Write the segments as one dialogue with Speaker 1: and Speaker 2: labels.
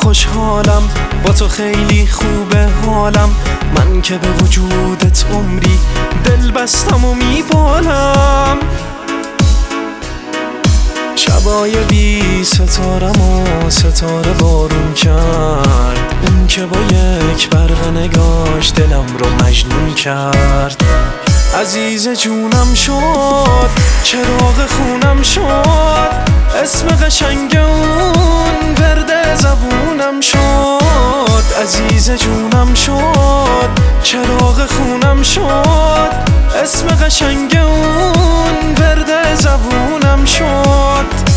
Speaker 1: خوشحالم، با تو خیلی خوبه حالم. من که به وجودت عمری دل بستم و میبالم. شبای بی ستارم و ستاره بارون کرد، اون که با یک برق نگاش دلم رو مجنون کرد. عزیز جونم شد، چراغ خونم شد، اسم قشنگ اون ورد زبونم شد. عزیز جونم شد، چراغ خونم شد، اسم قشنگ اون ورد زبونم شد.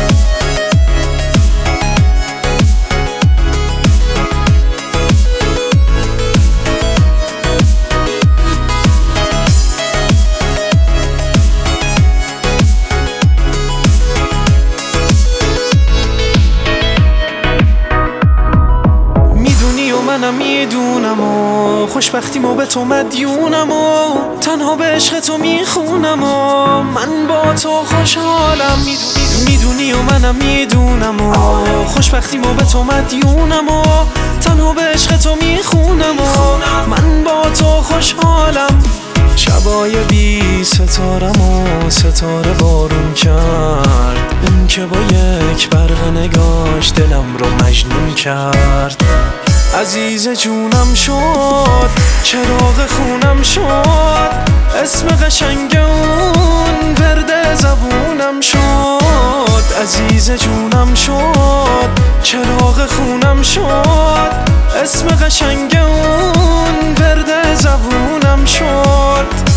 Speaker 1: منم میدونم و خوشبختیمو به تو مدیونم و تنها به عشق تو میخونم و من با تو خوشحالم. میدونی و منم میدونم و خوشبختیمو به تو مدیونم و تنها به عشق تو میخونم و من با تو خوشحالم. شبای بی ستارم و ستاره بارون کرد، اون که با یک برق نگاش دلم رو مجنون کرد. عزیز جونم شد، چراغ خونم شد، اسم قشنگ اون ورد زبونم شد. عزیز جونم شد، چراغ خونم شد، اسم قشنگ اون ورد زبونم شد.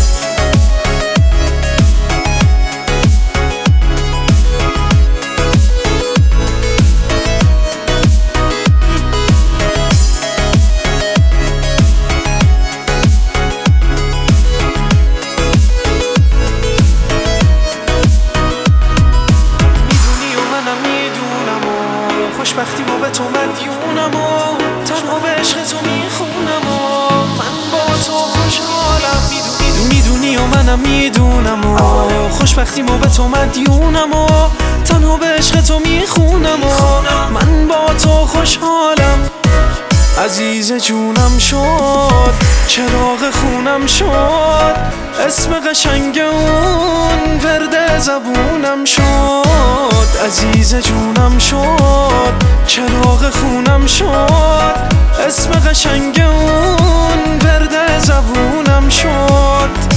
Speaker 1: خوشبختیمو به تو مدیونم و تنها به عشق تو میخونم و من با تو خوشحالم. میدونی و منم میدونم و خوشبختیمو به تو مدیونم و تنها به عشق تو میخونم و من با تو خوشحالم. عزیز جونم شد، چراغ خونم شد، اسم قشنگ اون ورد زبونم شد. عزیز جونم شد، چراغ خونم شد، اسم قشنگ اون ورد زبونم شد.